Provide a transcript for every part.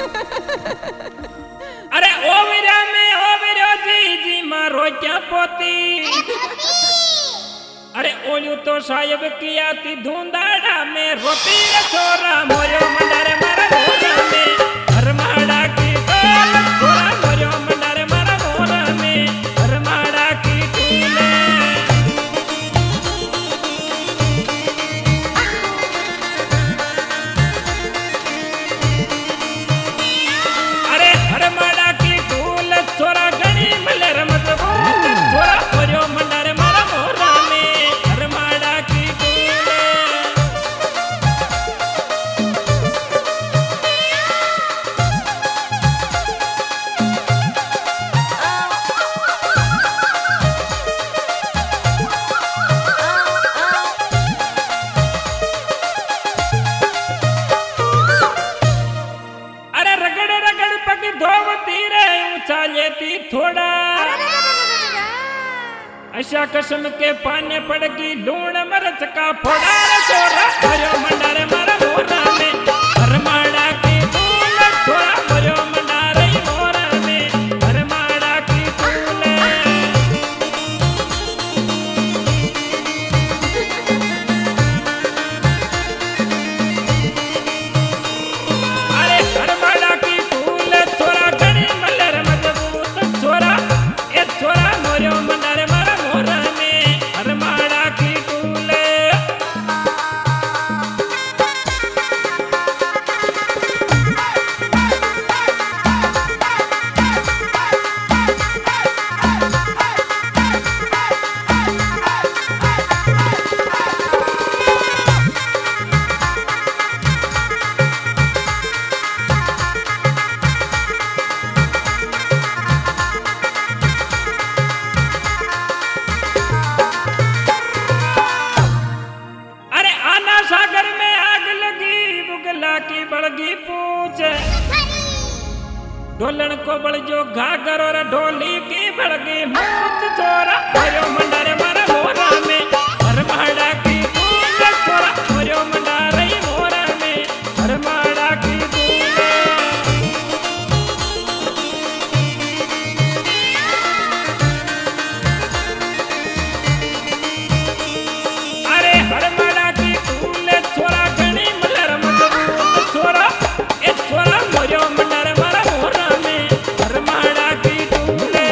अरे ओ वीरा जी जी मारो क्या पोती। अरे ओलू तो साहेब किया ती धुंधाड़ा में रोटी रे छोरा मोयो मंडारे मारा मोरा में हरमाड़ा की टोल छोरा मोयो मंडारे मारा मोरा में हरमाड़ा की टूले। अरे हरमाड़ा की टूल छोरा गणी मलर मजबूत छोरा मोयो मंडारे मारा मोरा में हरमाड़ा की टूले। अरे रगड़ रगड़ पग धोवती रे ऊंचा लेती थोड़ा। ऐसा कसम के पाने पड़गी लूण मरच का फोड़ा रे छोरा मोयो मंडारे मारा मोरा में हरमाड़ा की टूल छोरा मोयो मंडारे मोरा में हरमाड़ा की टूले। अरे हरमाड़ा की टूल छोरा गणी मलर मजबूत छोरा ए छोरा मोयो मंडारे मारा मोरा में हरमाड़ा की टूले। अरे आना सागर में आग लगी बुगला की बड़गी पूछ ढोलन को बड़ जो घाघर और ढोली की बड़गी मूछ छोरा मोयो मंडारे मारा मोरा में हरमाड़ा की टूल छोरा मोयो मंडारे मोरा में हरमाड़ा की टूले। अरे हरमाड़ा की टूल छोरा गणी मलर मजबूत छोरा ए छोरा मोयो मंडारे मारा मोरा में हरमाड़ा की टूले।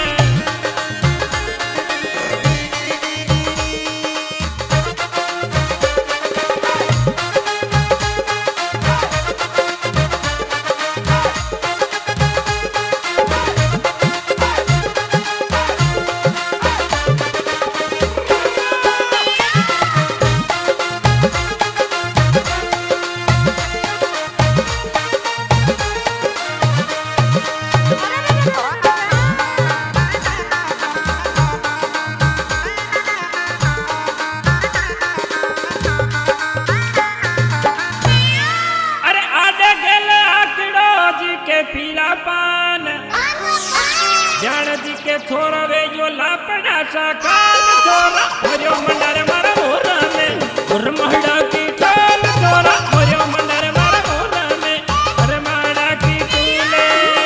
अरे आडे गेले आकड़ो जी के पीला पान जान जी के छोरा वे जो लापड़ा सा कान छोरा मोयो मंडारे मारा मोरा में हरमाड़ा की टोल छोरा मोयो मंडारे मारा मोरा में हरमाड़ा की टूले।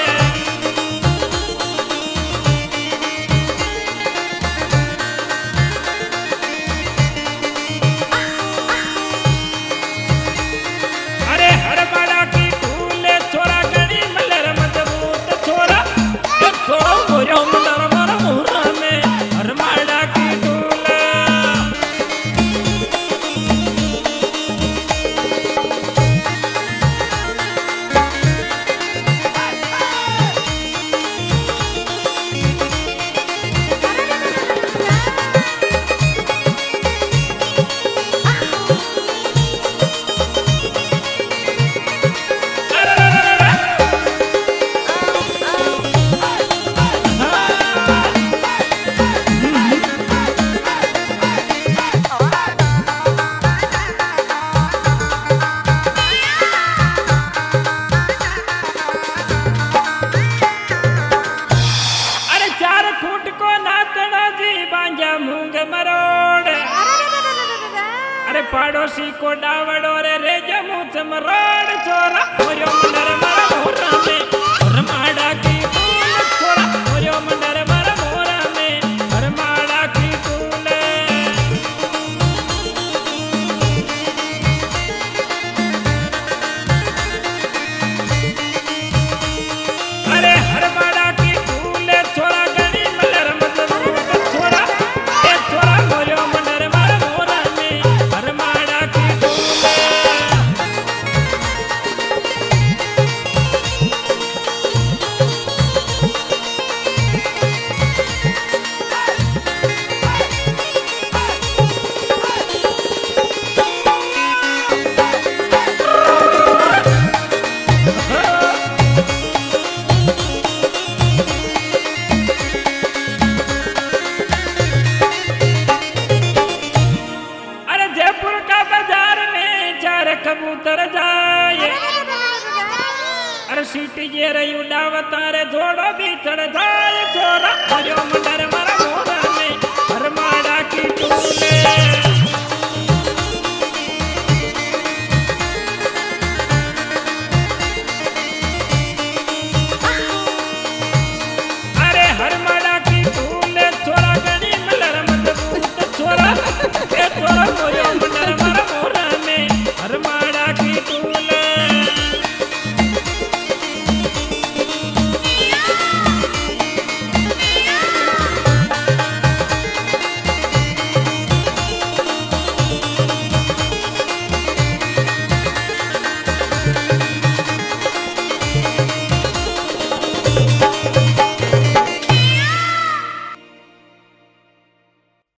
अरे हरमाड़ा की टूल छोरा गणी मलर मजबूत छोरा ए छोरा मोयो मंडारे मारा मोरा में हरमाड़ा की टूले। अरे पड़ोसी को डावड़ो रे जमू चमरोड़ छोरा मोयो मंडर मारा मोरा जाए अरे सीटी जे रही उड़ावता रे जोड़ो भी चढ़ जाए छोरा हरियो मंडर मारा मोहन में हरमाड़ा की टूले